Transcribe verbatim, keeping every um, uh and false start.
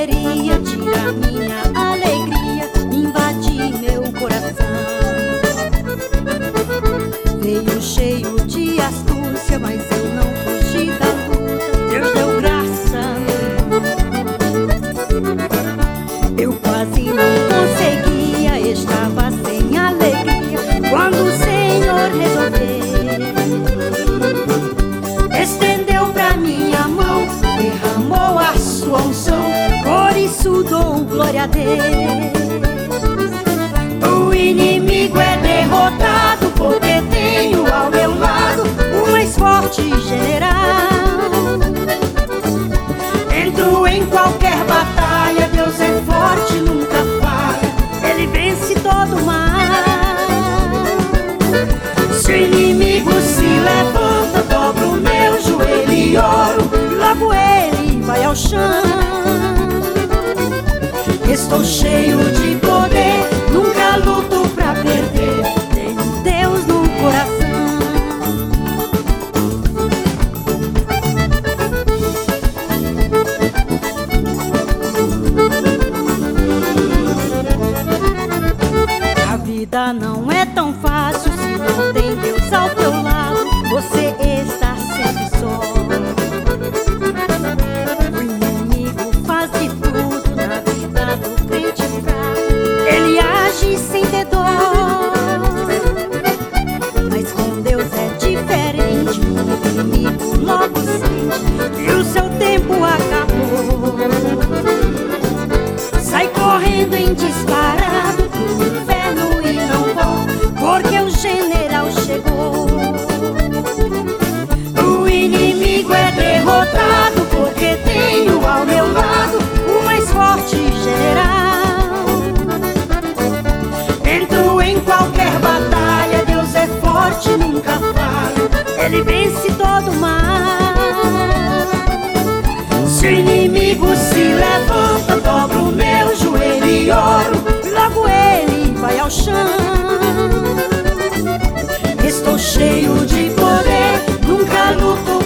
queria tirar minha alegria, invadir meu coração. Veio cheio de astúcia, mas eu não fugi da luta. Deus deu graça, eu quase não conseguia, estava sem alegria, quando o Senhor resolveu, estendeu pra mim a mão, derramou a sua unção, por isso dou glória a Deus. O inimigo é derrotado, porque tenho ao meu lado o mais forte general. Entro em qualquer batalha, Deus é forte, nunca falha, Ele vence todo o mal. Se o inimigo se levanta, dobro o meu joelho e oro, logo ele vai ao chão. Estou cheio de poder, nunca luto pra perder, tenho Deus no coração. A vida não é tão fácil se não tem Deus ao teu lado, você está sempre só. O inimigo faz de tudo na vida do crente fraco, ele age sem ter dó, mas com Deus é diferente, o inimigo logo sente que o seu tempo acabou. Sai correndo em disparado pro inferno e não volta, porque o general chegou. O inimigo é derrotado, porque tenho ao meu lado o mais forte general. Entro em qualquer batalha, Deus é forte, nunca falha, Ele vence todo o mal. Se o inimigo se levanta, dobro o meu joelho e oro, logo ele vai ao chão. Estou cheio de poder, nunca luto